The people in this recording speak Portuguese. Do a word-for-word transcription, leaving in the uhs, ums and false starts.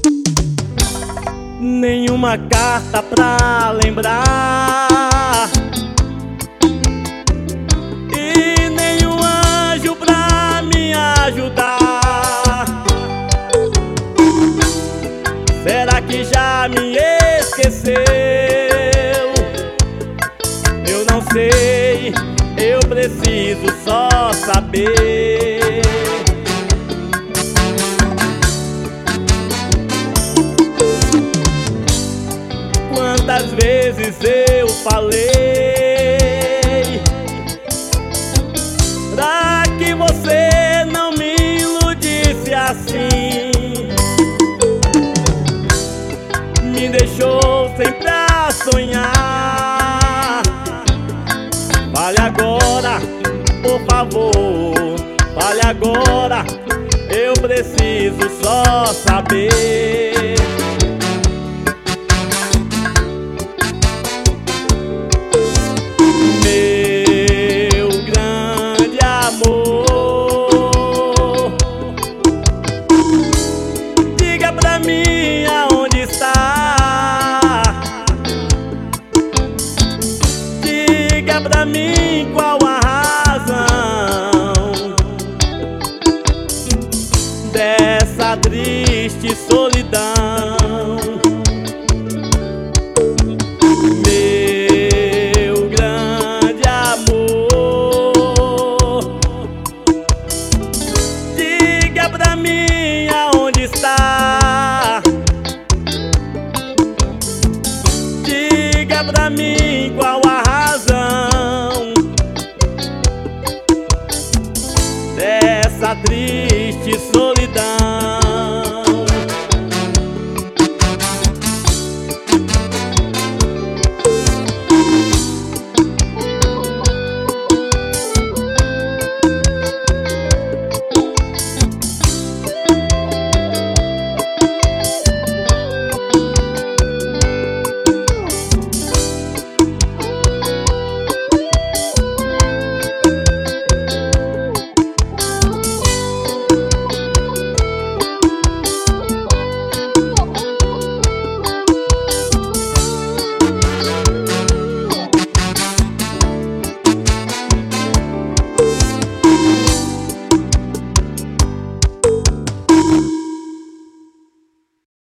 Nenhuma carta pra lembrar e nenhum anjo pra me ajudar. Será que já me esqueceu? Eu não sei, eu preciso só saber. Quantas vezes eu falei pra que você não me iludisse assim? Me deixou sempre a sonhar. Fale agora, por favor, fale agora, eu preciso só saber. Meu grande amor, diga pra mim aonde está. Diga pra mim qual a razão dessa triste solidão.